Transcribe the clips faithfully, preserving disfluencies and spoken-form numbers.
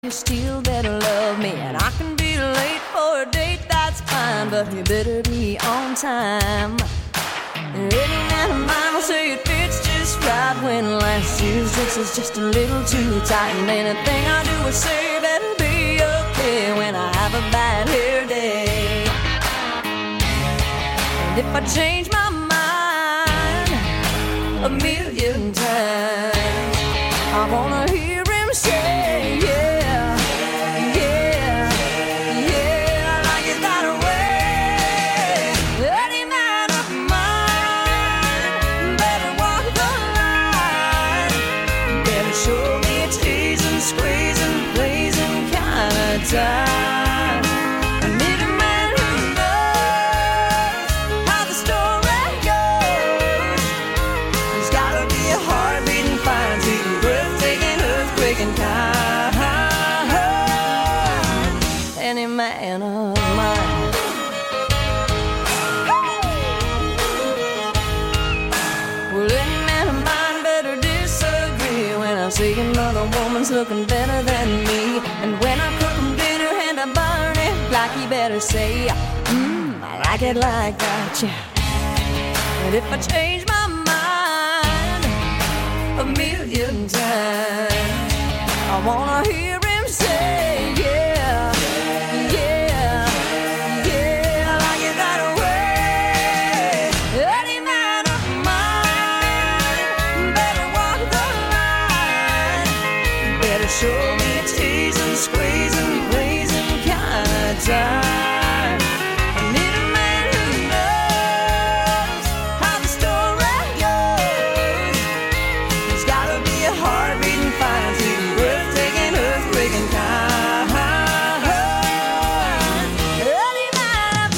You still better love me, and I can be late for a date, that's fine, but you better be on time. Any man of mine will say it fits just right when last year's dress is just a little too tight, and anything I do or say better be okay when I have a bad hair day. And if I change my mind a million times, I wanna hear him say, yeah. Time. I need a man who knows how the story goes. There's gotta be a heart beating fine, sweet, breathtaking, earthquaking kind. Any man of mine. Well, any man of mine better disagree when I see another woman's looking better than me, and when I cook I burn it like he better say, mmm, I like it like that, yeah. And if I change my mind a million times, I wanna hear him say, yeah, yeah, yeah, I like it that way. Any man of mine better walk the line, better show me a tease and squeeze and time. I need a man who knows how the story goes. There's gotta be a heart beating fine, sweet, breathtaking, earthquaking kind. Any man of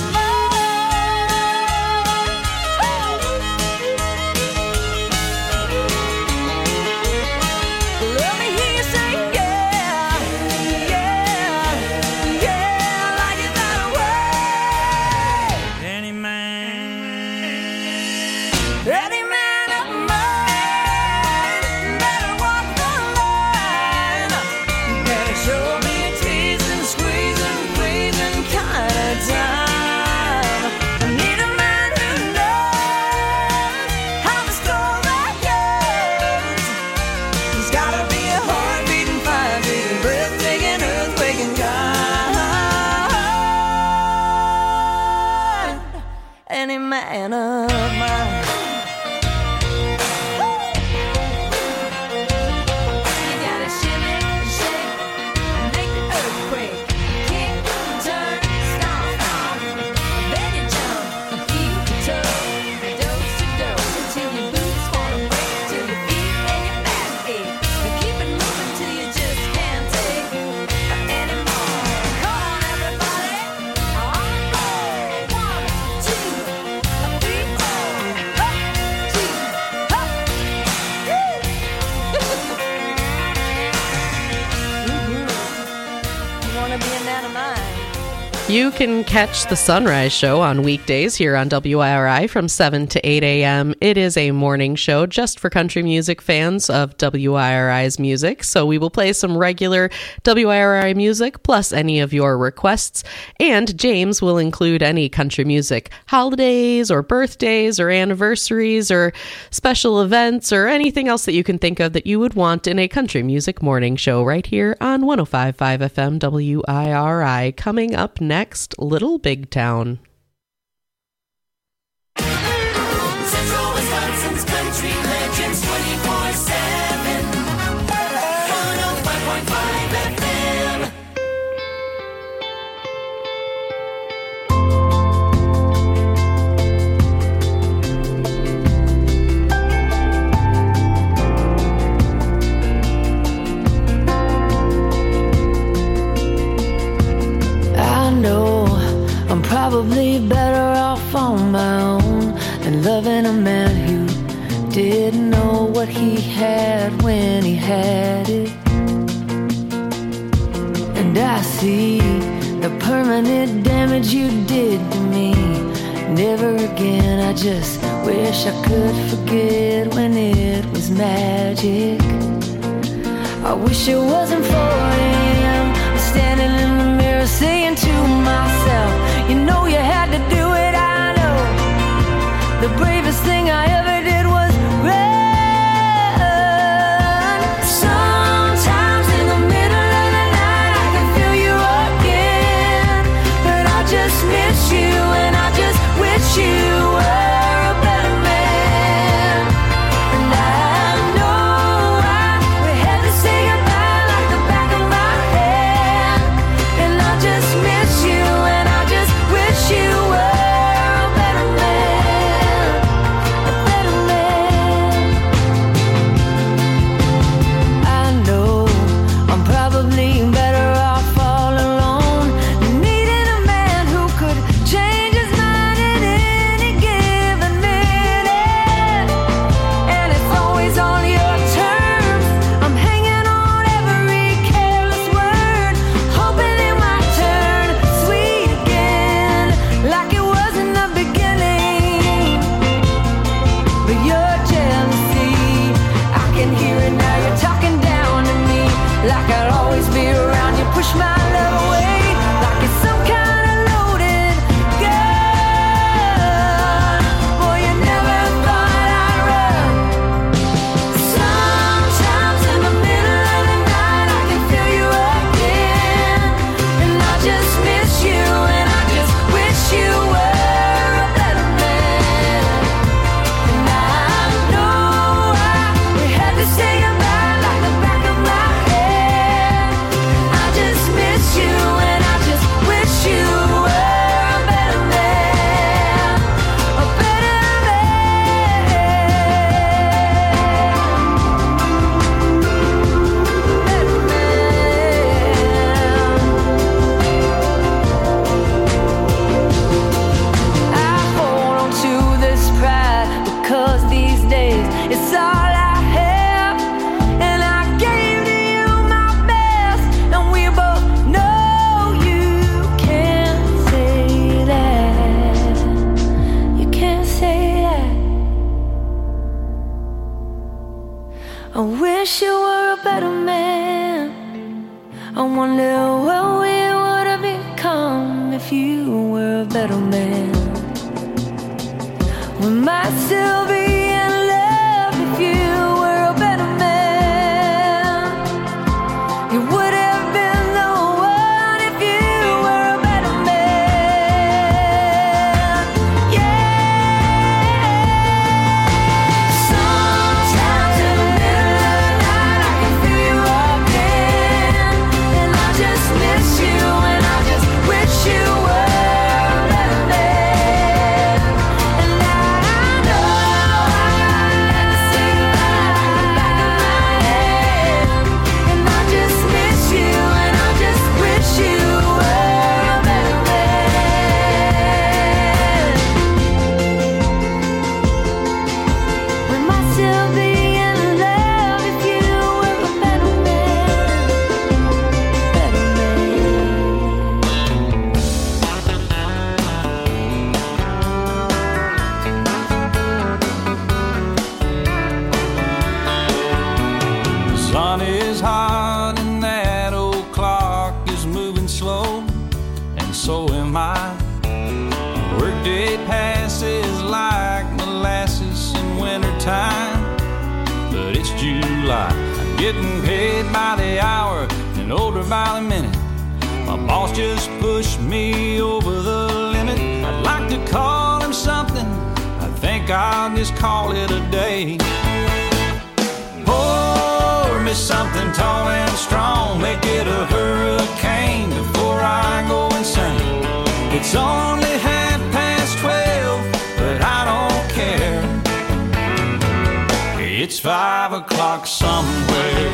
mine. Let me hear you say, yeah, yeah, yeah. Any man of mine better walk the line, better show me a tease and squeeze and please and kind of time. I need a man who knows how the story goes. There's gotta be a heart beating fine, beating, breathtaking, earthquaking kind. Any man of mine. You can catch the Sunrise Show on weekdays here on W I R I from seven to eight a.m. It is a morning show just for country music fans of W I R I's music, so we will play some regular W I R I music plus any of your requests, and James will include any country music holidays or birthdays or anniversaries or special events or anything else that you can think of that you would want in a country music morning show right here on one oh five point five F M W I R I. Coming up next, Next, Little Big Town. Central Wisconsin's country legends twenty-four seven. one oh five point five F M. I know I'm probably better off on my own than loving a man who didn't know what he had when he had it. And I see the permanent damage you did to me. Never again, I just wish I could forget when it was magic. I wish it wasn't for him. always be around. You push my love away like it's some kind of loaded gun. Boy, you never thought I'd run. Sometimes in the middle of the night I can feel you again, and I just miss you, and I just wish you were a better man. And I know I, we had to say goodbye like the back of my head. I just miss you, and I just wish you were a better man, a better man, better man. I hold on to this pride because these days it's all I have, and I gave to you my best, and we both know you can't say that. You can't say that. I wish you were a better man. I wonder what we would have become if you were a better man. We might still be in love if you were a better man. You would have been the one if you were a better man. Yeah. Sometimes in the middle of the night I can feel you again, and I just miss you, and I just wish you were a better man. And I know I had to say goodbye like the back of my head, and I just miss you, and I just wish you were a better man. We might still be in love if you were a better man, better The sun is hot and that old clock is moving slow, and so am I. Workday passes like molasses in wintertime, but it's July. I'm getting paid by the hour and older by the minute. My boss just pushed me over the limit. I'd like to call him something. I think I'll just call it a day. Pour me something tall and strong, make it a hurricane before I go insane. It's only half past twelve, but I don't care. It's five o'clock somewhere.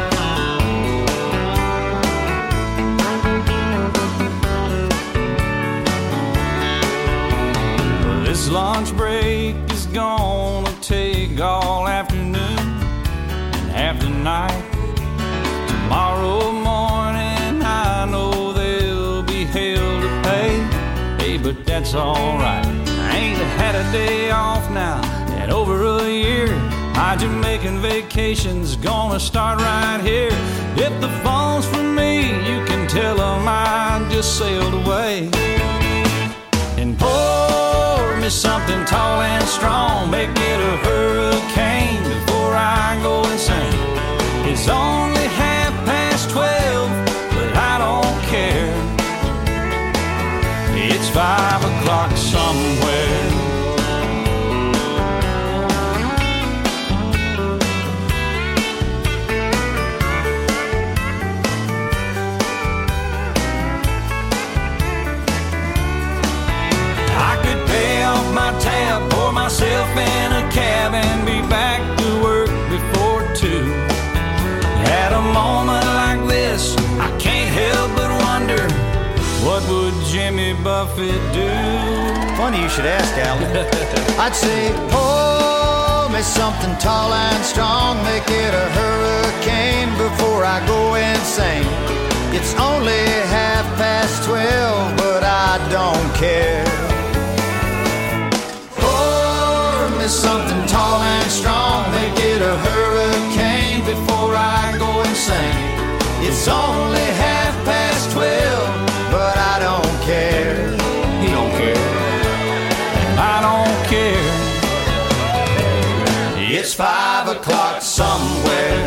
This lunch break is gonna take all afternoon and half the night. Tomorrow morning I know there'll be hell to pay. Hey, but that's alright. I ain't had a day off now in over a year. My Jamaican vacation's gonna start right here. If the phone's for me, you can tell them I just sailed away. And pour me something tall and strong, make it a hurricane before I go insane. It's only half past twelve, but I don't care. It's five o'clock somewhere. I could pay off my tab, pour myself in a cab, and be back to work before two. At a moment like this, I can't help but wonder, what would Jimmy Buffett do? Funny you should ask, Alan. I'd say, pour me something tall and strong, make it a hurricane before I go insane. It's only half past twelve, but I don't care. Pour me something tall and strong, make it a hurricane before I go insane. It's It's only half past twelve, but I don't care. He don't care. And I don't care. It's five o'clock somewhere.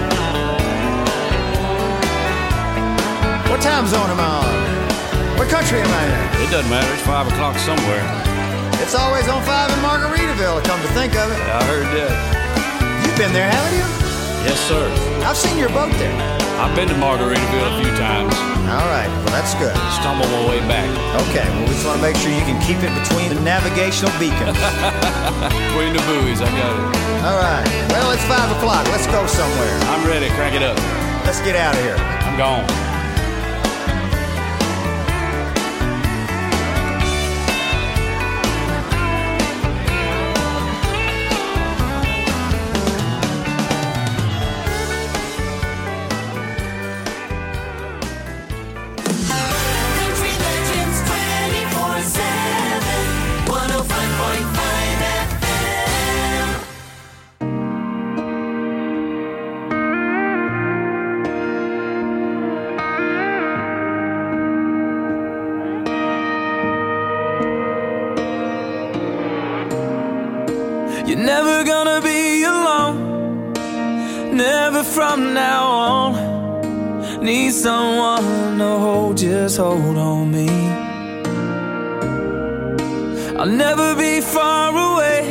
What time zone am I on? What country am I in? It doesn't matter. It's five o'clock somewhere. It's always on five in Margaritaville, come to think of it. I heard that. You've been there, haven't you? Yes, sir. I've seen your boat there. I've been to Margaritaville a few times. All right, well, that's good. Stumble my way back. Okay, well, we just want to make sure you can keep it between the navigational beacons. Between the buoys, I got it. All right, well, it's five o'clock. Let's go somewhere. I'm ready. Crank it up. Let's get out of here. I'm gone. Country Legends twenty-four seven, one oh five point five F M. You're never gonna be alone, never from now on. Need someone to hold, just hold on me. I'll never be far away,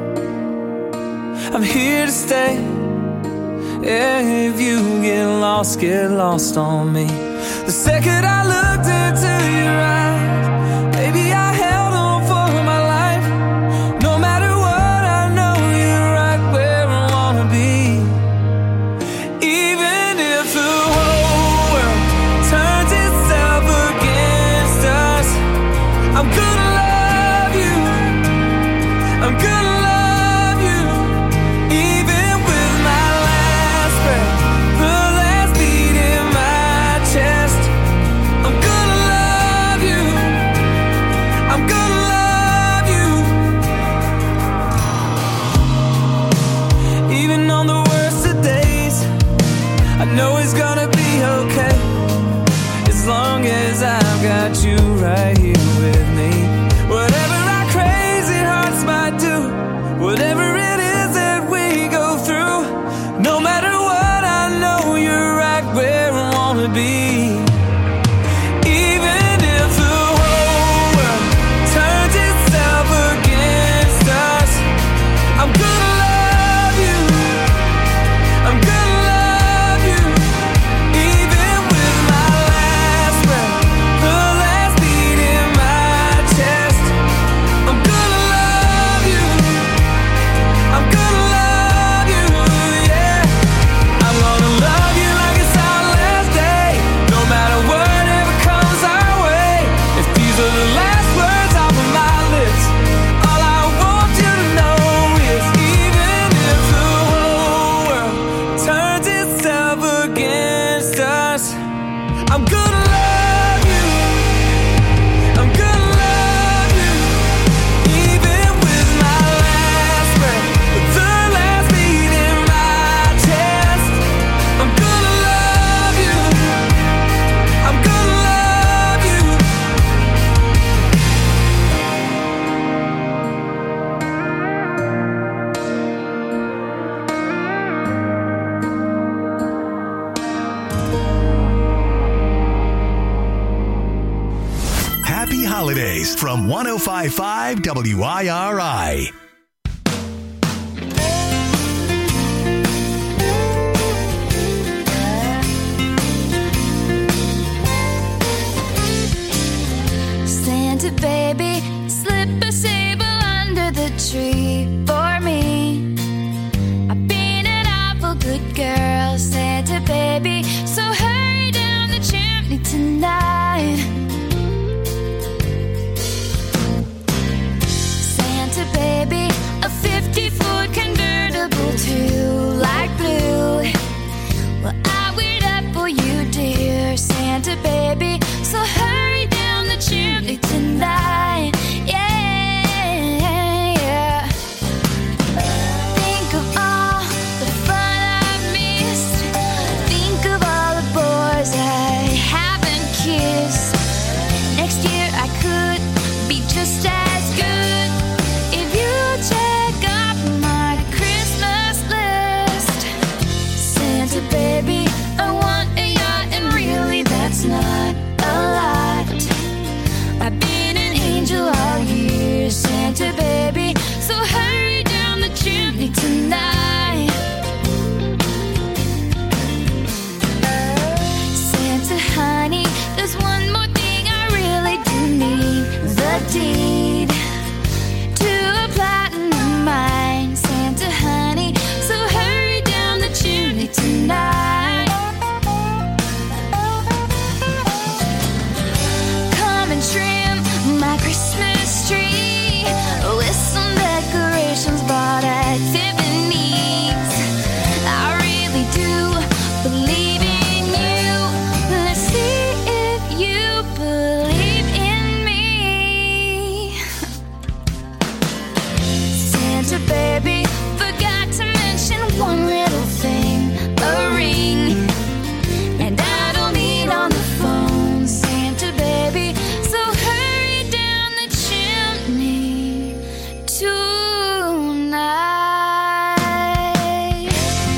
I'm here to stay. Yeah, if you get lost, get lost on me. The second I looked into your eyes, baby, I held on for my life. No matter what, I know you're right where I wanna be. Even if the whole world turns itself against us, I'm gonna love you, I'm gonna love you. Even with my last breath, the last beat in my chest, I'm gonna love you, I'm gonna love you. Even on the worst of days, I know it's gonna be okay, as long as I've got you right here with me. Whatever our crazy hearts might do, whatever it is that we go through, no matter what, I know you're right where I wanna be. Even if the whole world turns itself against us, I'm gonna love you, I'm gonna love you. Even with my last breath, the last beat in my chest, I'm gonna love you, I'm gonna love you, yeah. I'm gonna love you like it's our last day, no matter whatever comes our way. If these are the last words off of my lips, all I want you to know is, even if the whole world turns itself against us, I'm gonna love you, I'm gonna love you. Even with my last breath, the last beat in my chest, I'm gonna love you, I'm gonna love you. Happy holidays from one oh five point five W I R I. Santa baby, slip a sable under the tree for me. I've been an awful good girl, Santa baby, so hurry down the chimney tonight. Santa baby, a fifty-foot convertible to light blue. Well, I wait up for you, dear Santa baby, so hurry down the chimney tonight. Yeah, yeah. that's not a lot. I've been an angel all year, Santa baby, so hurry down the chimney tonight. Santa honey, there's one more thing I really do need, the deed to a platinum mine. Santa honey, so hurry down the chimney tonight. Come and trim my Christmas tree with some decorations bought at Tiffany's. I really do believe in you. Let's see if you believe in me. Santa baby, forgot to mention one little thing, a ring. And I don't mean on the phone, Santa baby, so hurry down the chimney tonight.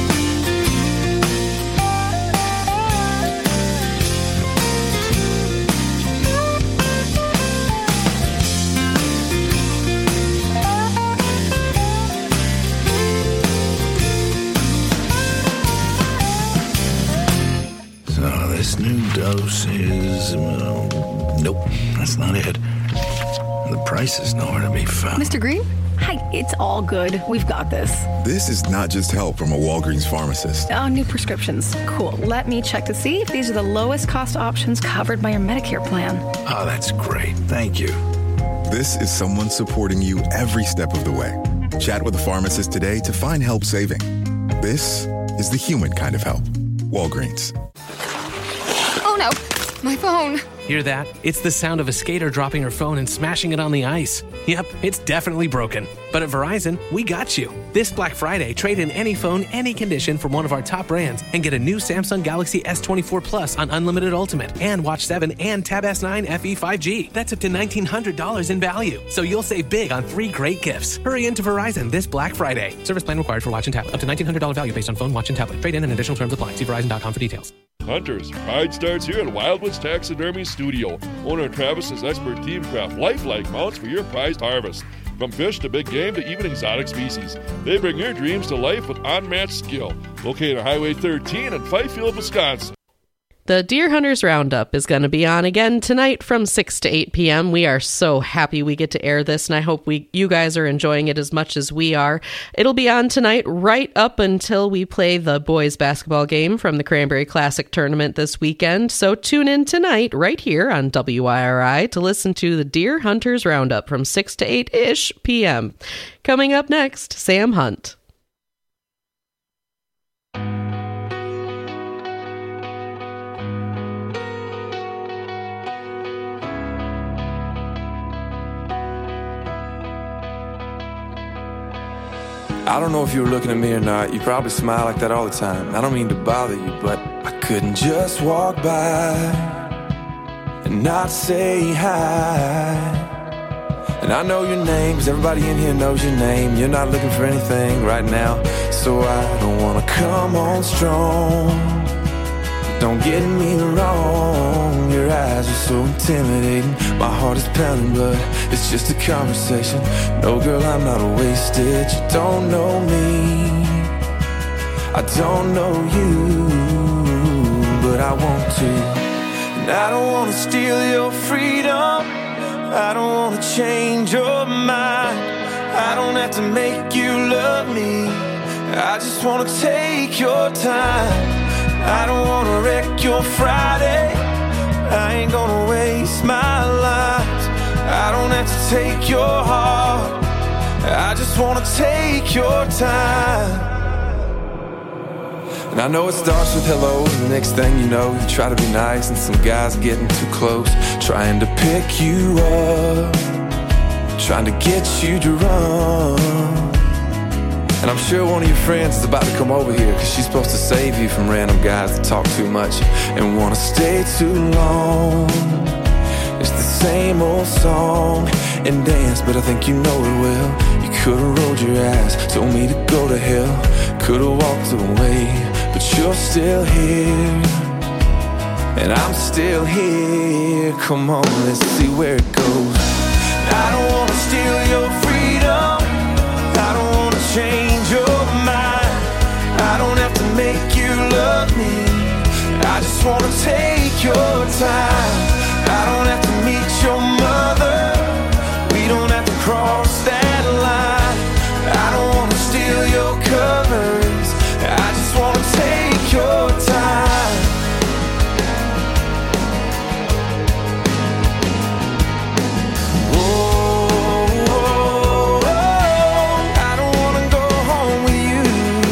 So this new dose is... Uh, nope, that's not it. The price is nowhere to be found. Mister Green? Hi, it's all good. We've got this. This is not just help from a Walgreens pharmacist. Oh, new prescriptions. Cool. Let me check to see if these are the lowest cost options covered by your Medicare plan. Oh, that's great. Thank you. This is someone supporting you every step of the way. Chat with a pharmacist today to find help saving. This is the human kind of help. Walgreens. Oh no, my phone. Hear that? It's the sound of a skater dropping her phone and smashing it on the ice. Yep, it's definitely broken. But at Verizon, we got you. This Black Friday, trade in any phone, any condition from one of our top brands and get a new Samsung Galaxy S twenty-four Plus on Unlimited Ultimate and Watch seven and Tab S nine F E five G. That's up to nineteen hundred dollars in value. So you'll save big on three great gifts. Hurry into Verizon this Black Friday. Service plan required for Watch and Tablet. Up to nineteen hundred dollars value based on phone, watch, and tablet. Trade in and additional terms apply. See Verizon dot com for details. Hunters, pride starts here at Wildwoods Taxidermy Studio. Owner Travis's expert team craft lifelike mounts for your prized harvest. From fish to big game to even exotic species, they bring your dreams to life with unmatched skill. Located on Highway thirteen in Fifield, Wisconsin. The Deer Hunters Roundup is going to be on again tonight from six to eight p.m. We are so happy we get to air this, and I hope we you guys are enjoying it as much as we are. It'll be on tonight right up until we play the boys basketball game from the Cranberry Classic tournament this weekend. So tune in tonight right here on W I R I to listen to the Deer Hunters Roundup from six to eight-ish p.m. Coming up next, Sam Hunt. I don't know if you were looking at me or not. You probably smile like that all the time. I don't mean to bother you, but I couldn't just walk by and not say hi. And I know your name, 'cause everybody in here knows your name. You're not looking for anything right now, so I don't wanna come on strong. Don't get me wrong, your eyes are so intimidating. My heart is pounding, but it's just a conversation. No, girl, I'm not wasted. You don't know me, I don't know you, but I want to. And I don't want to steal your freedom, I don't want to change your mind. I don't have to make you love me, I just want to take your time. I don't wanna wreck your Friday, I ain't gonna waste my life. I don't have to take your heart, I just wanna take your time. And I know it starts with hello, and the next thing you know, you try to be nice, and some guy's getting too close, trying to pick you up, trying to get you to run. And I'm sure one of your friends is about to come over here, 'cause she's supposed to save you from random guys that talk too much and wanna stay too long. It's the same old song and dance, but I think you know it well. You could've rolled your eyes, told me to go to hell, could've walked away, but you're still here. and I'm still here. Come on, let's see where it goes. I don't wanna steal your freedom, I don't wanna change your mind, I don't have to make you love me, I just wanna take your time. I don't have to meet your mother, we don't have to cross that line. I don't wanna steal your covers, I just wanna take your time. Oh, oh, oh, I don't wanna go home with you.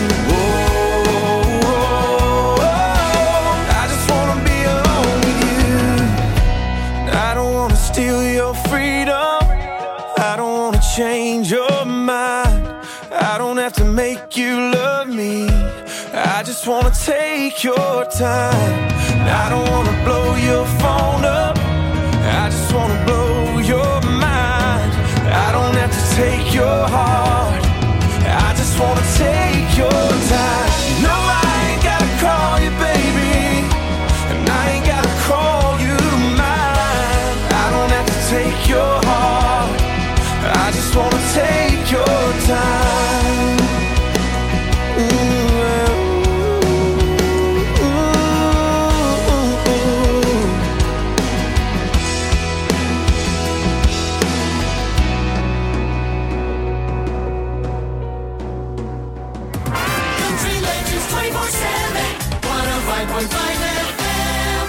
Oh, oh, oh, I just wanna be alone with you. I don't wanna steal your freedom, I don't wanna change your mind, I don't have to make you love me, I just wanna take your time. I don't wanna blow your phone up, I just wanna blow your mind. I don't have to take your heart, I just wanna take your time. No, I ain't gotta call you baby, and I ain't gotta call you mine. I don't have to take your heart, I just wanna take your time. Ooh, ooh, ooh, ooh. Country Legends twenty-four seven, one oh five point five F M.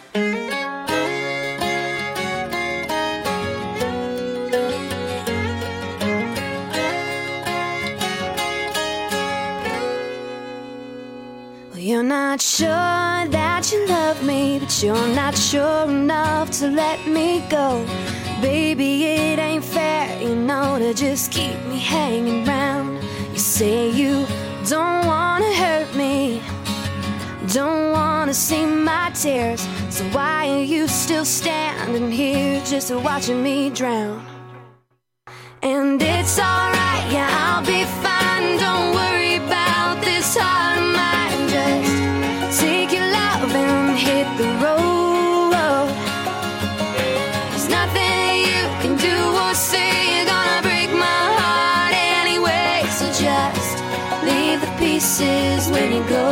Well, you're not sure that you love me, but you're not sure enough to let me go. Baby, it ain't fair, you know, to just keep me hanging round. You say you don't wanna hurt me, don't wanna see my tears, so why are you still standing here just watching me drown? And it's alright, yeah, I'll be fine, don't worry about this heart of mine. Just take your love and hit the road. There's nothing you can do or say, you're gonna break my heart anyway, so just leave the pieces when you go.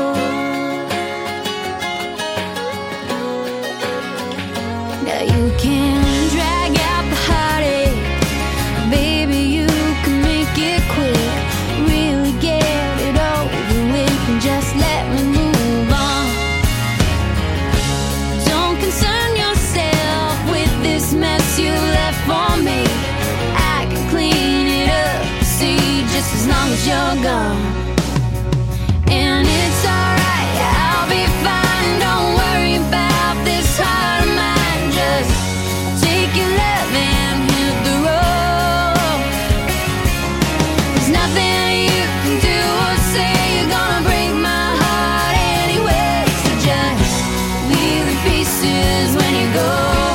Now you can drag out the heartache, baby, you can make it quick, really get it over with and just let me move on. Don't concern yourself with this mess you left for me, I can clean it up, see, just as long as you're gone. And it's alright, I'll be fine, don't worry about this heart of mine. Just take your love and hit the road. There's nothing you can do or say, you're gonna break my heart anyway, so just leave the pieces when you go.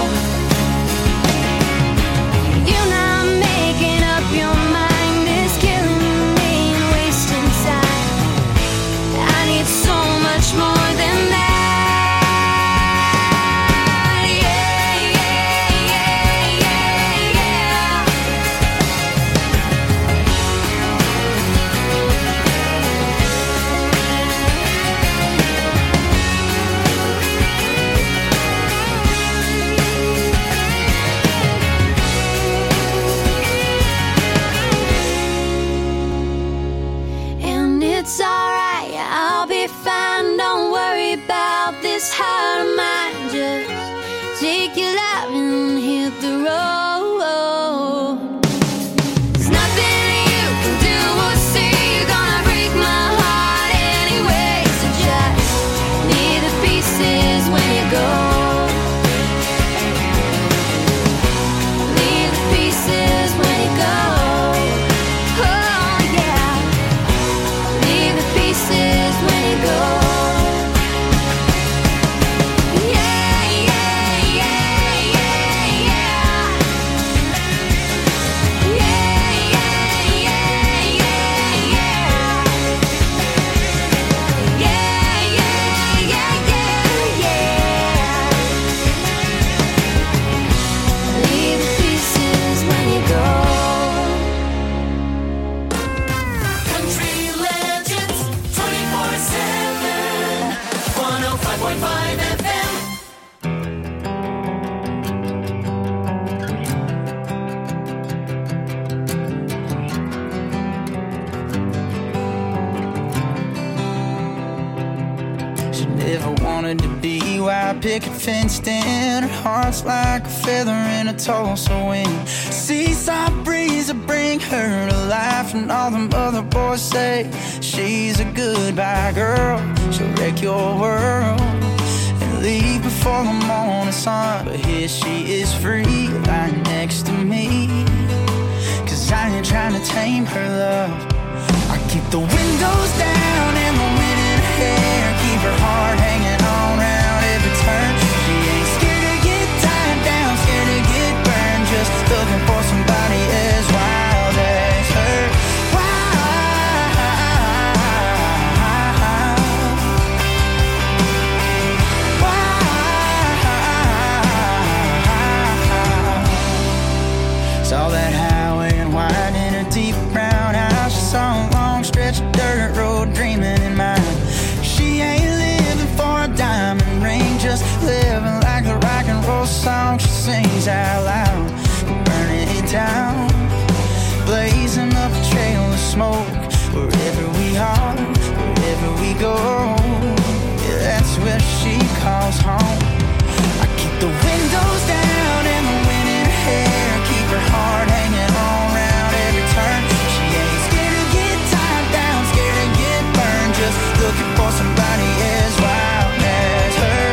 You're not making up your mind, it's killing me and wasting time. I need so much more than that. Yeah, yeah, yeah, yeah, yeah. And it's alright, I'll be fine, don't worry about this heart of mine. Just take your love and hit the road. There's nothing you can do or say, you're gonna break my heart anyway, so just leave the pieces when you go. Leave the pieces when you go. Oh yeah, leave the pieces when you go. Yeah, yeah, yeah, yeah, yeah. wanted to be white picket fenced in. Her heart's like a feather in a Tulsa wind. Seaside breeze will bring her to life, and all them other boys say she's a goodbye girl. She'll wreck your world and leave before the morning sun. But here she is free, lying next to me, 'cause I ain't trying to tame her love. I keep the windows down and the wind in her hair, keep her heart hanging on round every turn. She ain't scared to get tied down, scared to get burned, just looking for somebody as wild as her. Saw that highway and wide in a deep brown house. She saw a long stretch of dirt road dreaming in mind. She ain't living for a diamond ring, just living like the rock and roll song she sings out loud. Burning it down, blazing up a trail of smoke. Wherever we are, wherever we go, yeah, that's where she calls home. I keep the windows down and the wind in her hair, keep her heart hanging on round every turn. She ain't scared to get tied down, scared to get burned, just looking for somebody as wild as her.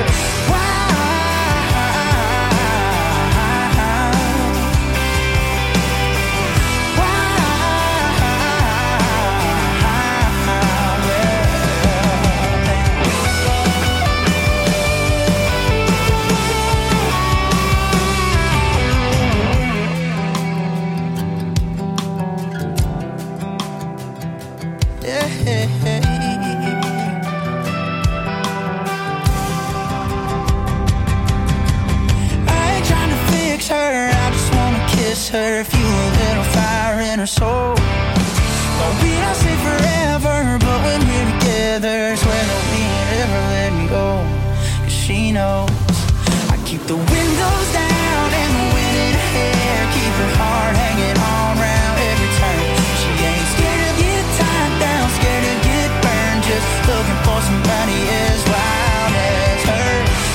Her, fuel a little fire in her soul. Well, we don't say forever, but when we're together, swear that we ain't ever let me go. 'Cause she knows I keep the windows down and the wind in her hair, keep her heart hanging on round every turn. She ain't scared to get tied down, scared to get burned, just looking for somebody as wild as her.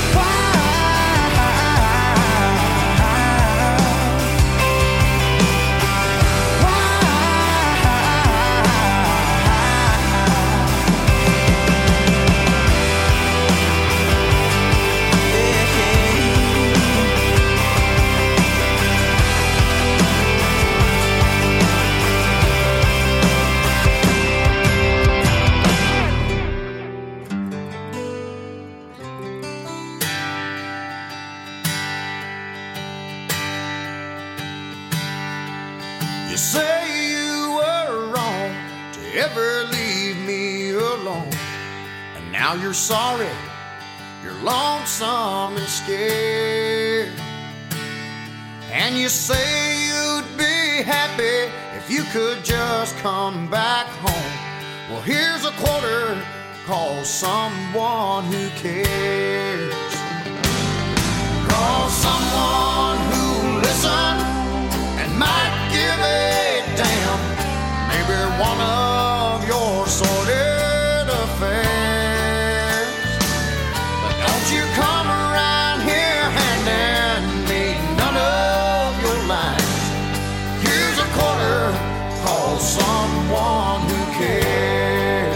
You say you were wrong to ever leave me alone, and now you're sorry, you're lonesome and scared. And you say you'd be happy if you could just come back home. Well, here's a quarter, call someone who cares. Call someone who'll listen and might give a damn. Maybe one of your sordid affairs. But don't you come around here handing me none of your lines. Here's a quarter, call someone who cares.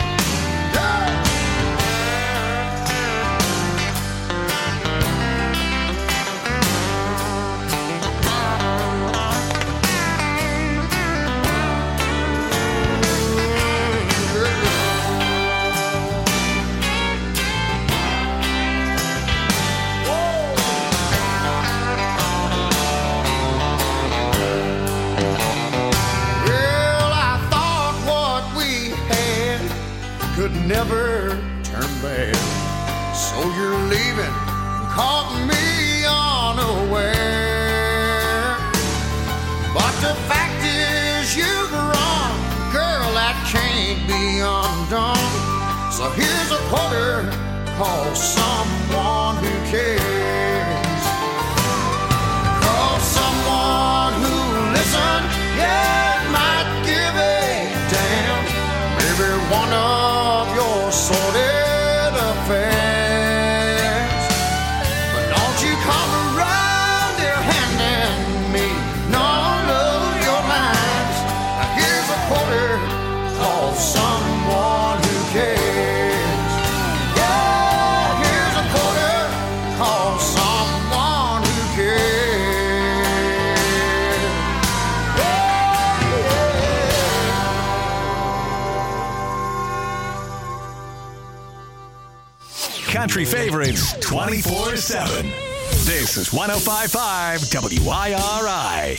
Never turn back. So you're leaving and caught me unaware. But the fact is you've wrong, girl, that can't be undone. So here's a quarter, call someone who cares. Call someone who'll listen, yeah, might give a damn. Maybe one of your sordid affairs. country favorites twenty-four seven. This is one oh five point five W I R I.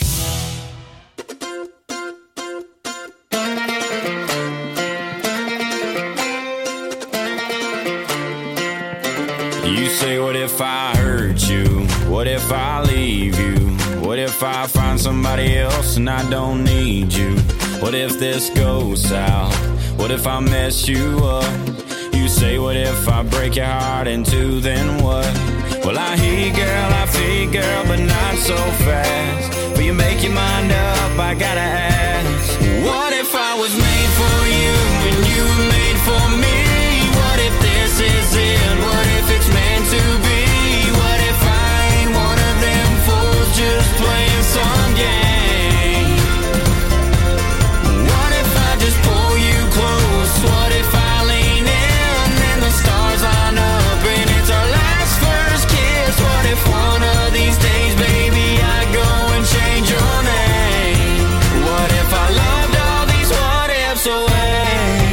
You say, what if I hurt you? What if I leave you? What if I find somebody else and I don't need you? What if this goes south? What if I mess you up? You say, what if I break your heart in two, then what? Well, I hear you, girl, I feel you, girl, but not so fast. Will you make your mind up? I gotta ask. What if I was made for you and you were made for me? What if this is it? What if it's meant to be? What if I ain't one of them fools just playing some game? What if I just pull you close? What if I lean in and the stars line up and it's our last first kiss? What if one of these days, baby, I go and change your name? What if I loved all these what ifs away?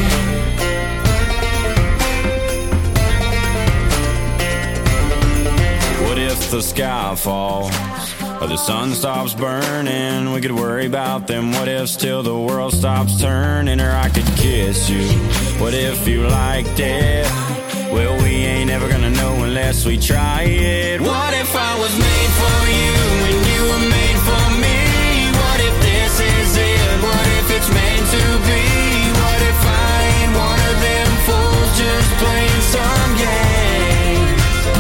What if the sky falls or the sun stops burning? We could worry about them what ifs till the world stops turning. Or I could kiss you. What if you liked it? Well, we ain't ever gonna know unless we try it. What if I was made for you and you were made for me? What if this is it? What if it's meant to be? What if I ain't one of them fools just playing some game?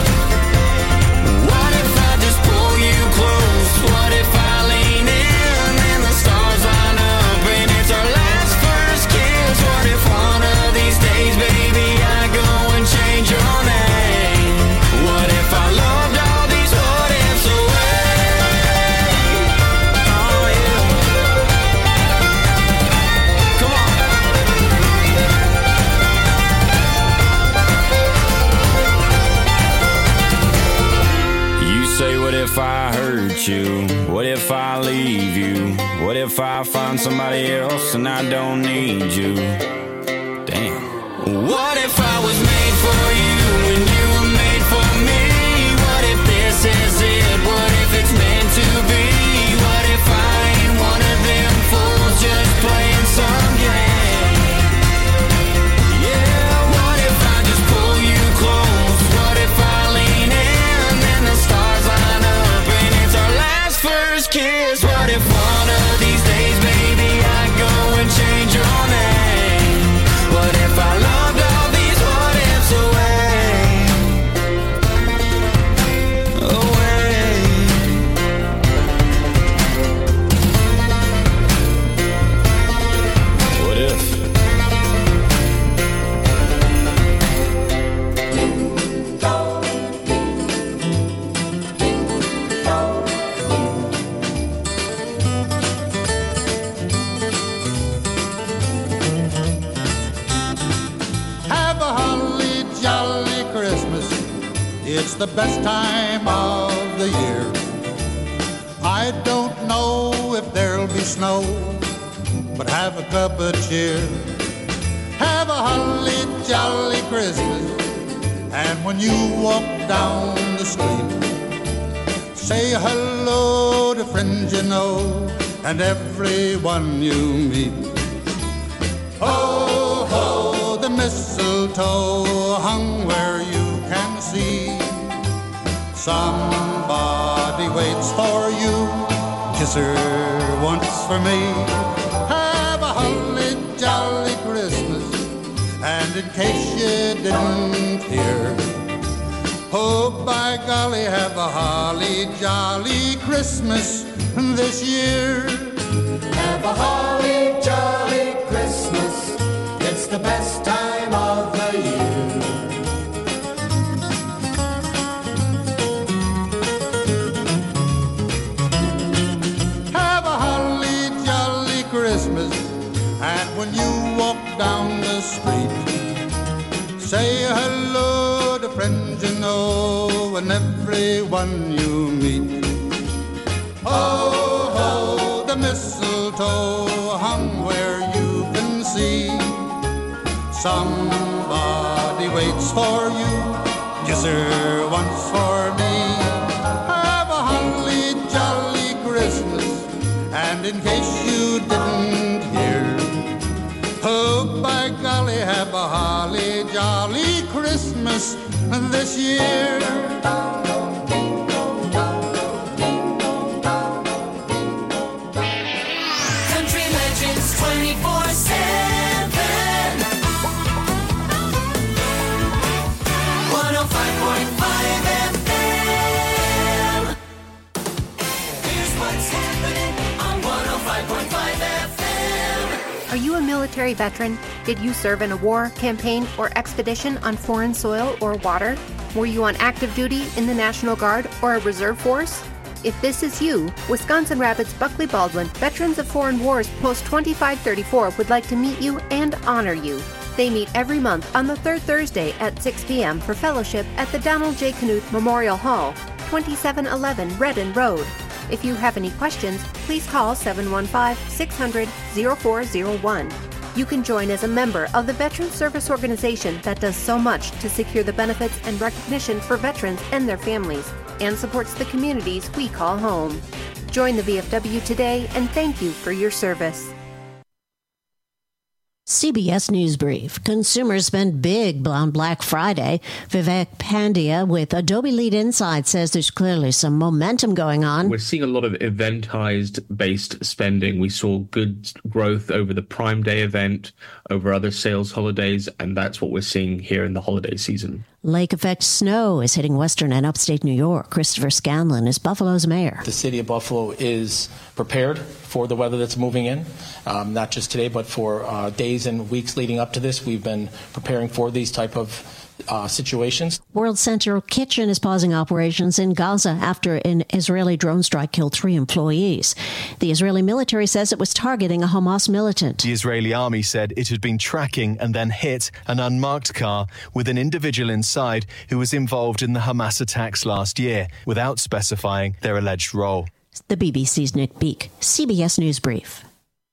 What if I just pull you close? What if I lean in and the stars line up and it's our last first kiss? What if one of these days, baby, I go and change your name? What if I loved all these what ifs away? Oh yeah. Come on. You say, what if I hurt you? What if I leave you? What if I find somebody else and I don't need you? Damn. What if I was made for you and you were made for me? What if this is it? What if it's meant to be? What if I ain't one of them fools just playing some game? Yeah, what if I just pull you close? What if I lean in and the stars line up and it's our last first kiss? What if one of these days, baby, I go and change your name? What if I loved all these what ifs away? Away. What if? Have a holly jolly Christmas. It's the best time of the year. I don't know if there'll be snow, but have a cup of cheer. Have a holly jolly Christmas. And when you walk down the street, say hello to friends you know and everyone you meet. Ho, ho, the mistletoe hung where you can see. Somebody waits for you, kiss her once for me. Have a holly jolly Christmas, and in case you didn't hear, oh by golly, have a holly jolly Christmas this year. Have a holly jolly Christmas. It's the best time of the year. Have a holly jolly Christmas. And when you walk down the street, say hello to friends you know and everyone you meet. Oh, ho, the mistletoe hung where you can see. Somebody waits for you, kisser once for me. Have a holly jolly Christmas. And in case you didn't hear, oh, by golly, have a holly jolly Christmas this year. Country Legends twenty-four seven. one oh five point five F M. Here's what's happening on one oh five point five F M. Are you a military veteran? Did you serve in a war, campaign, or expedition on foreign soil or water? Were you on active duty in the National Guard or a reserve force? If this is you, Wisconsin Rapids Buckley Baldwin Veterans of Foreign Wars Post twenty-five thirty-four would like to meet you and honor you. They meet every month on the third Thursday at six p.m. for fellowship at the Donald J. Knuth Memorial Hall, twenty-seven eleven Redden Road. If you have any questions, please call seven one five, six hundred, oh four oh one. You can join as a member of the Veterans Service Organization that does so much to secure the benefits and recognition for veterans and their families, and supports the communities we call home. Join the V F W today, and thank you for your service. C B S News Brief. Consumers spent big on Black Friday. Vivek Pandya with Adobe Lead Insight says there's clearly some momentum going on. We're seeing a lot of eventized-based spending. We saw good growth over the Prime Day event, over other sales holidays, and that's what we're seeing here in the holiday season. Lake effect snow is hitting western and upstate New York. Christopher Scanlon is Buffalo's mayor. The city of Buffalo is prepared for the weather that's moving in, um, not just today, but for uh, days and weeks leading up to this. We've been preparing for these type of uh, situations. World Central Kitchen is pausing operations in Gaza after an Israeli drone strike killed three employees. The Israeli military says it was targeting a Hamas militant. The Israeli army said it had been tracking and then hit an unmarked car with an individual inside who was involved in the Hamas attacks last year, without specifying their alleged role. The B B C's Nick Beak, C B S News Brief.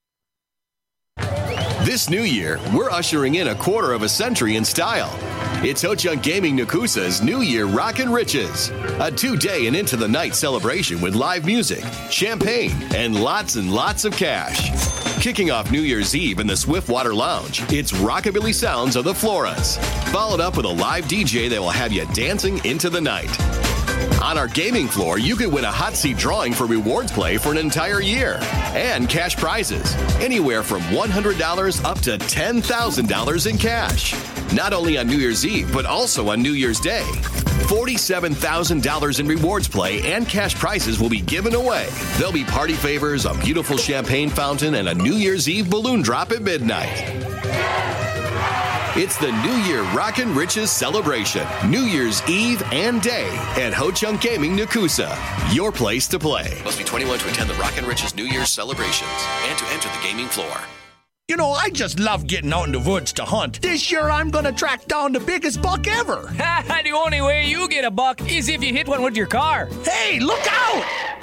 This new year, we're ushering in a quarter of a century in style. It's Ho-Chunk Gaming Nakusa's New Year Rockin' Riches, a two-day and into-the-night celebration with live music, champagne, and lots and lots of cash. Kicking off New Year's Eve in the Swiftwater Lounge, it's rockabilly sounds of the Floras, followed up with a live D J that will have you dancing into the night. On our gaming floor, you could win a hot seat drawing for rewards play for an entire year and cash prizes, anywhere from one hundred dollars up to ten thousand dollars in cash. Not only on New Year's Eve, but also on New Year's Day. forty-seven thousand dollars in rewards play and cash prizes will be given away. There'll be party favors, a beautiful champagne fountain, and a New Year's Eve balloon drop at midnight. It's the New Year Rockin' Riches celebration, New Year's Eve and Day at Ho-Chunk Gaming Nakusa, your place to play. Must be twenty-one to attend the Rockin' Riches New Year's celebrations and to enter the gaming floor. You know, I just love getting out in the woods to hunt. This year, I'm going to track down the biggest buck ever. The only way you get a buck is if you hit one with your car. Hey, look out!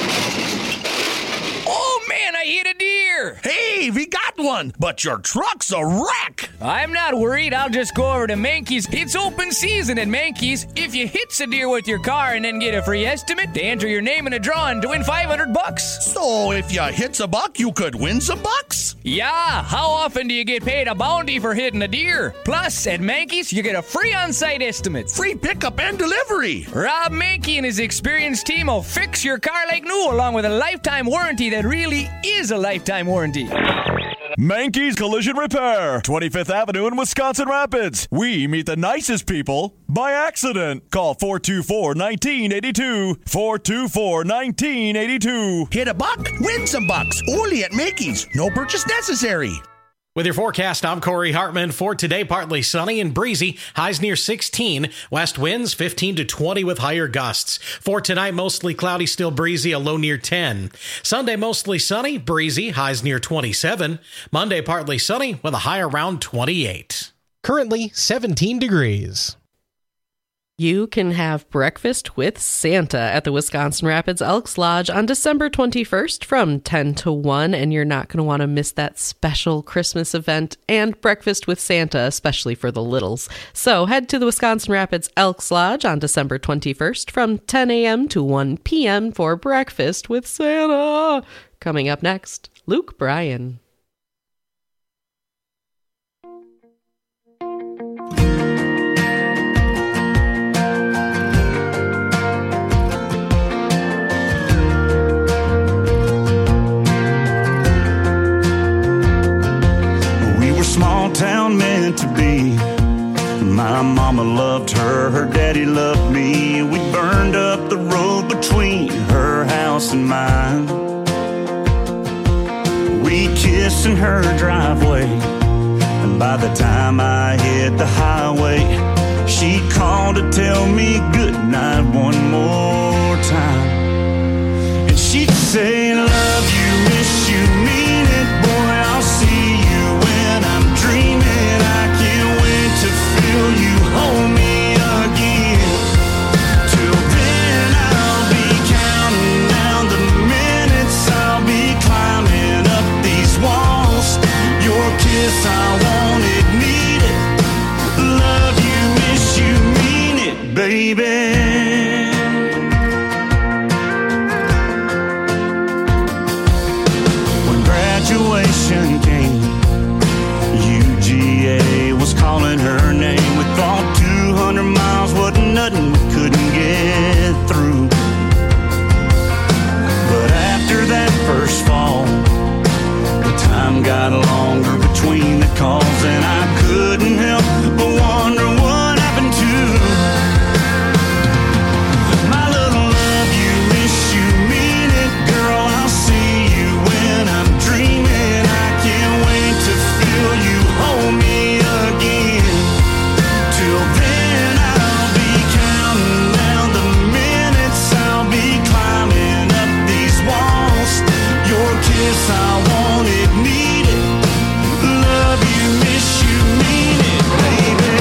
Oh, man, I hit a deer. Hey, we got one, but your truck's a wreck. I'm not worried. I'll just go over to Mankey's. It's open season at Mankey's. If you hit a deer with your car and then get a free estimate, they enter your name in a drawing to win five hundred bucks. So if you hit a buck, you could win some bucks? Yeah, how often do you get paid a bounty for hitting a deer? Plus, at Mankey's, you get a free on-site estimate. Free pickup and delivery. Rob Mankey and his experienced team will fix your car like new, along with a lifetime warranty that really is a lifetime warranty. Mankey's Collision Repair, twenty-fifth Avenue in Wisconsin Rapids. We meet the nicest people by accident. Call four two four, one nine eight two, four two four, one nine eight two. Hit a buck, win some bucks. Only at Mankey's. No purchase necessary. With your forecast, I'm Corey Hartman. For today, partly sunny and breezy, highs near sixteen. West winds fifteen to twenty with higher gusts. For tonight, mostly cloudy, still breezy, a low near ten. Sunday, mostly sunny, breezy, highs near twenty-seven. Monday, partly sunny with a high around twenty-eight. Currently seventeen degrees. You can have breakfast with Santa at the Wisconsin Rapids Elks Lodge on December twenty-first from ten to one, and you're not going to want to miss that special Christmas event and breakfast with Santa, especially for the littles. So head to the Wisconsin Rapids Elks Lodge on December twenty-first from ten a.m. to one p.m. for breakfast with Santa. Coming up next, Luke Bryan. Small town meant to be. My mama loved her, her daddy loved me. We burned up the road between her house and mine. We kissed in her driveway, and by the time I hit the highway, she called to tell me goodnight one more time. And she'd say, love you, miss you, mean it, boy, I'll see you when I'm dreaming. I can't wait to feel you hold me again. Till then I'll be counting down the minutes. I'll be climbing up these walls. Your kiss, I want it, need it. Love you, miss you, mean it, baby. Graduation came, U G A was calling her name. We thought two hundred miles wasn't nothing we couldn't get through. But after that first fall, the time got longer between the calls, and I couldn't help but wonder what happened to my little love you, miss you, mean it, girl, I'll see you when I'm dreaming. I can't wait to feel you hold me again. Till then I'll be counting down the minutes. I'll be climbing up these walls. Your kiss, I want it, need it. Love you, miss you, mean it, baby.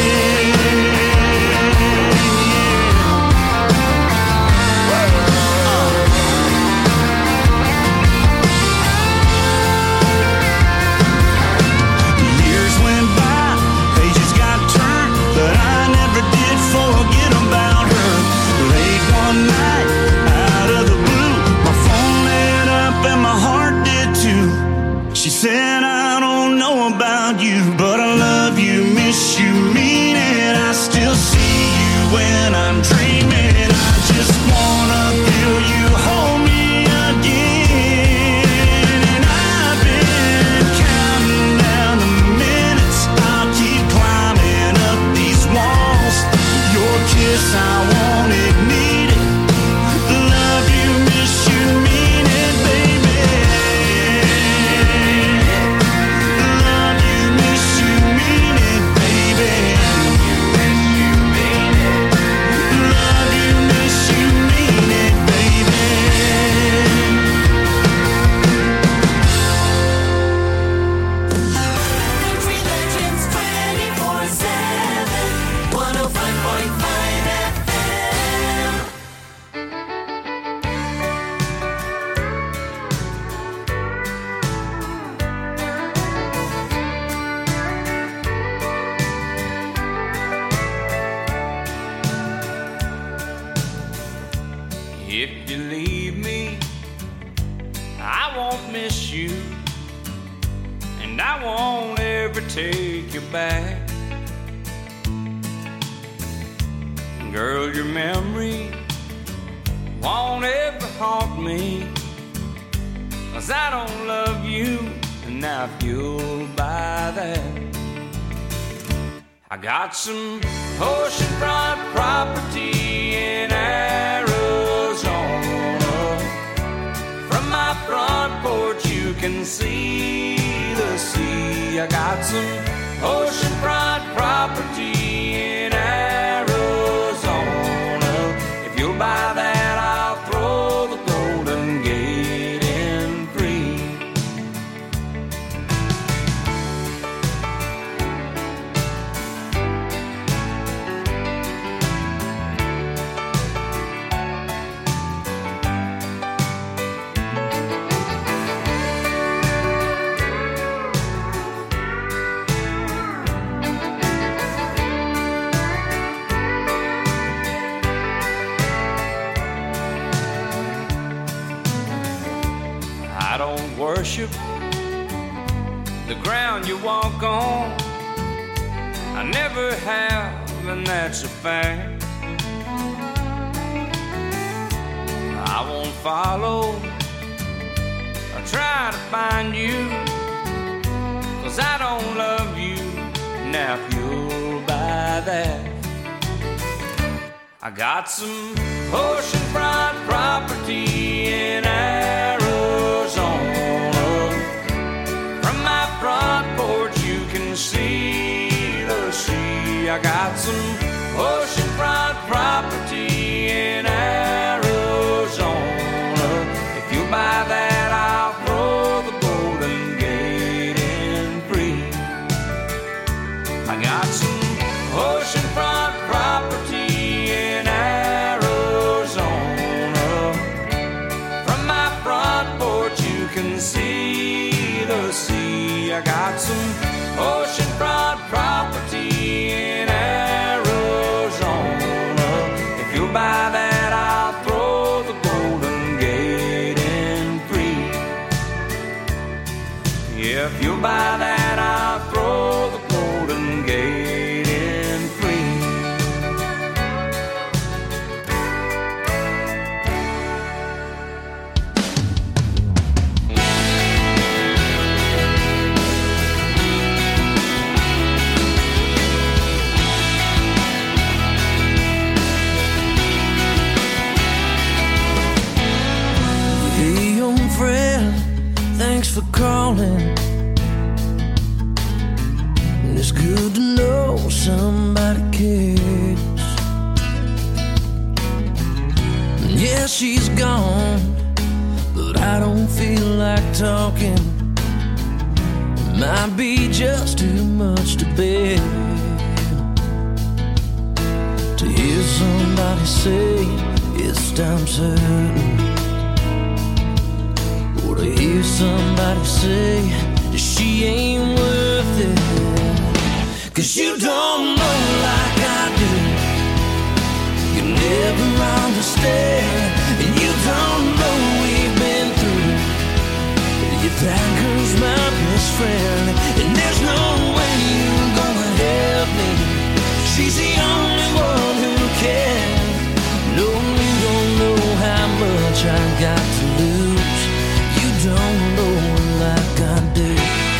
She said, I don't know about you, but I love you, miss you, mean it. I still see you when I'm dreaming. I just wanna feel you hold me again. And I've been counting down the minutes. I'll keep climbing up these walls. Your kiss, I want it, need it. Love you, miss you, mean it, baby. If you leave me, I won't miss you, and I won't ever take you back. Girl, your memory won't ever haunt me, 'cause I don't love you, and I feel by that. I got some oceanfront property in Arizona. From my front porch you can see the sea. I got some oceanfront property in Arizona. If you'll buy that, I'll throw the Golden Gate in free. worship the ground you walk on. I never have, and that's a fact. I won't follow or try to find you, 'cause I don't love you. Now if you'll buy that, I got some oceanfront property in Arizona. From my front porch you can see the sea. I got some oceanfront property in Arizona. If you buy that, I'll throw the Golden Gate in free. I got some oceanfront property in Arizona. From my front porch you can see the sea. I got some oceanfront property in Arizona. If you buy that, I'll throw the Golden Gate in free. Yeah, if you buy that, I'll throw the Golden Gate in free. Hey, young friend, thanks for calling. It's good to know somebody cares. Yeah, she's gone, but I don't feel like talking. It might be just too much to bear to hear somebody say it's time certain, or to hear somebody say that she ain't worth it. 'Cause you don't know like I do. You never understand, and you don't know we've been through. If that girl's my best friend, and there's no way you're gonna help me. She's the only one who can. No, you don't know how much I got to lose. You don't know like I do.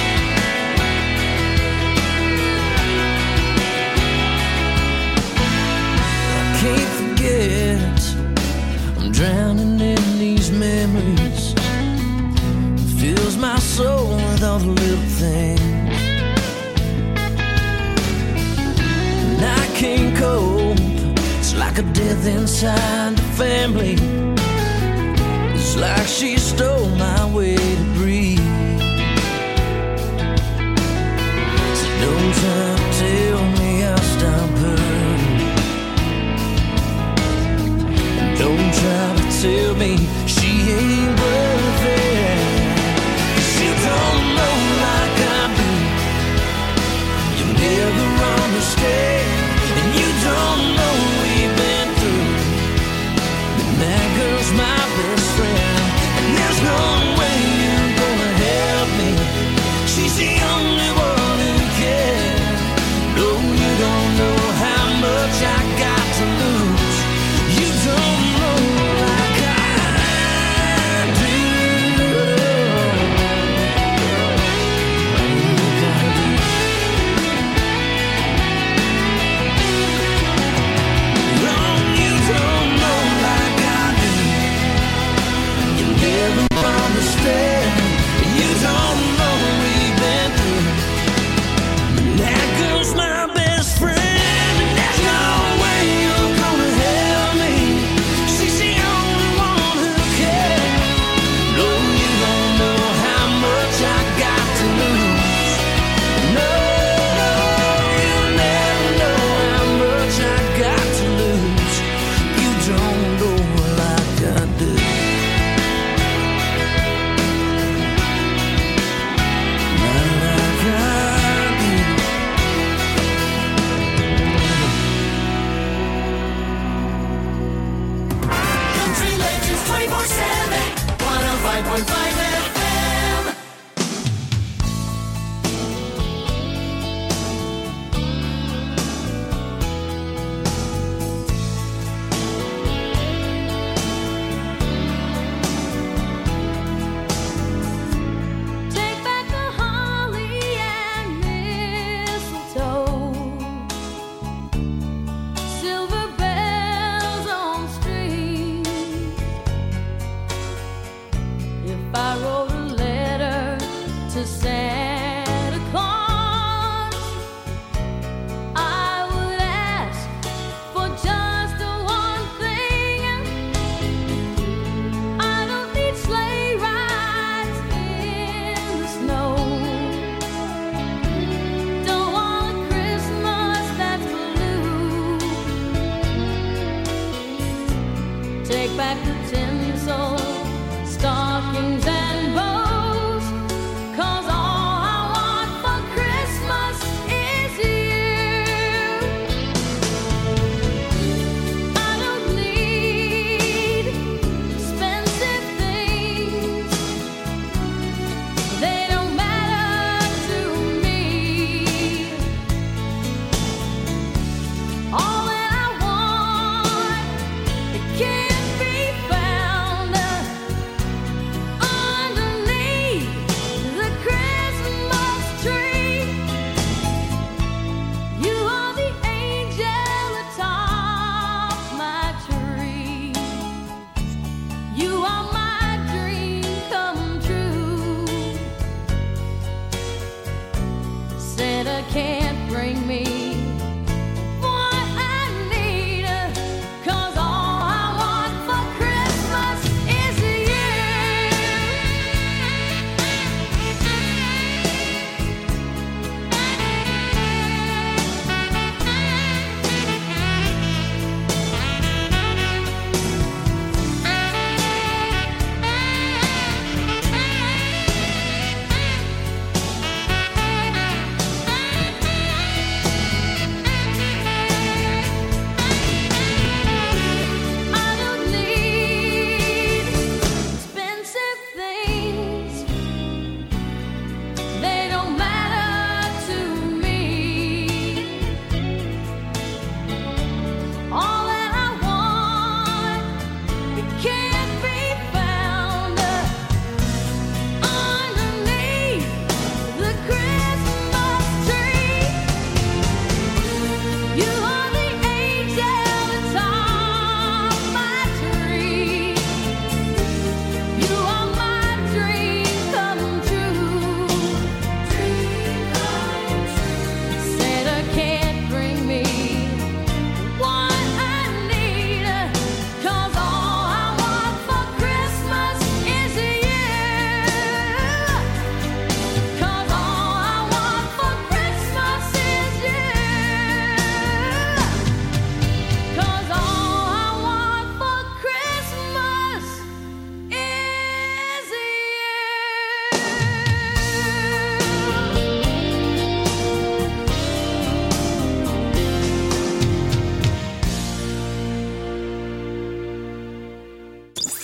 Can't forget, I'm drowning in these memories. Fills my soul with all the little things, and I can't cope. It's like a death inside the family. It's like she stole my way to breathe. So don't try to tell me I'll stop hurting. Don't try to tell me she ain't worth it. 'Cause you don't know like I do. You never understand, and you don't know we've been through. But that girl's my best friend, and there's no way you're gonna help me. She's the only one who can. No, you don't know how much I got to lose. You don't know like I do. No, you don't know like I do.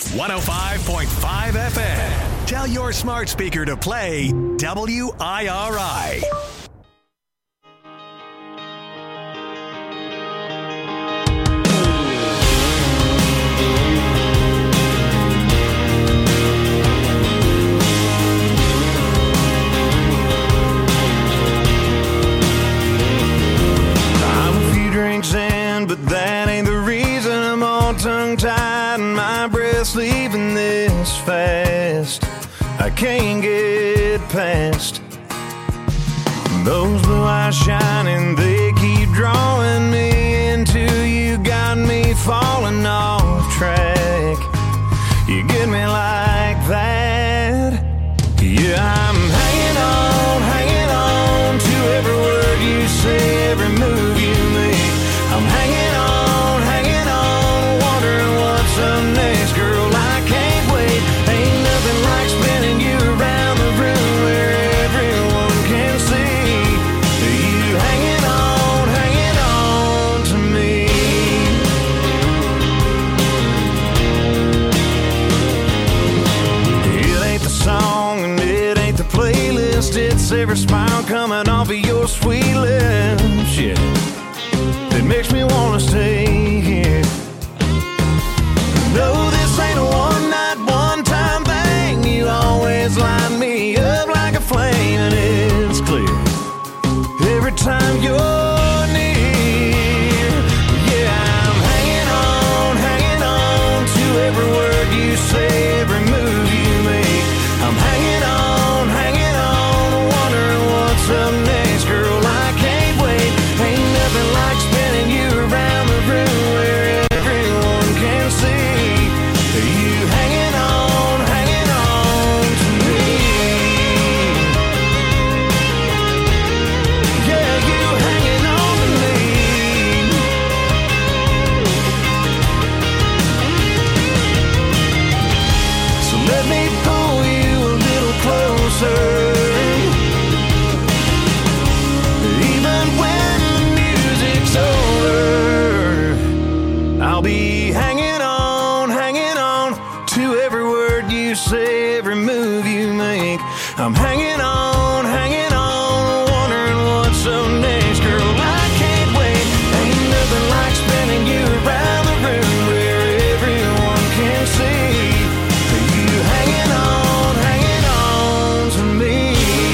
one oh five point five F M. Tell your smart speaker to play W I R I. Drinks in, but that ain't the reason I'm all tongue-tied and my breath's leaving this fast. I can't get past those blue eyes shining, they keep drawing me into you, got me falling off track. You get me like that. Yeah, I'm hanging on, hanging on to every word you say, every move you make. I'm hanging on, hanging on, wondering what's up next, girl, I can't wait. Ain't nothing like spinning you around the room where everyone can see you hanging on, hanging on to me. It ain't the song and it ain't the playlist, it's every smile coming off of your sweet lips, yeah. It makes me wanna stay here. No, this ain't a one-night, one-time thing. You always light me up like a flame, and it's clear every time you're near. Yeah, I'm hanging on, hanging on to every word you say, every move you make. I'm hanging on, hanging on, wondering what's up next, girl, I can't wait. Ain't nothing like spinning you around the room where everyone can see you hanging on, hanging on to me. Yeah, you hanging on to me. So let me pull you a little closer. I'll be hanging on, hanging on to every word you say, every move you make. I'm hanging on, hanging on, wondering what's up next, girl, I can't wait. Ain't nothing like spinning you around the room where everyone can see you hanging on, hanging on to me.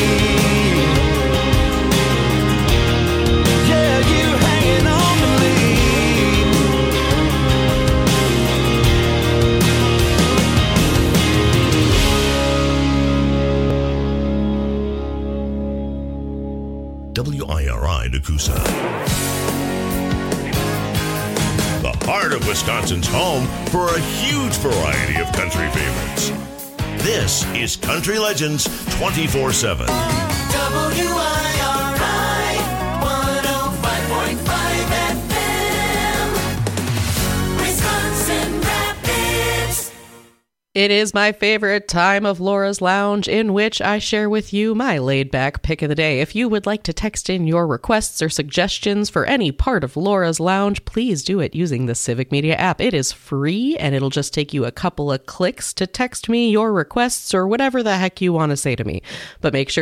Yeah, you hanging on to me. W I R I Nakusa. The heart of Wisconsin's home for a huge variety of country favorites. This is Country Legends twenty-four seven. W I R I one oh five point five F M, Wisconsin Rapids. It is my favorite time of Laura's Lounge, in which I share with you my laid-back pick of the day. If you would like to text in your requests or suggestions for any part of Laura's Lounge, please do it using the Civic Media app. It is free, and it'll just take you a couple of clicks to text me your requests or whatever the heck you want to say to me. But make sure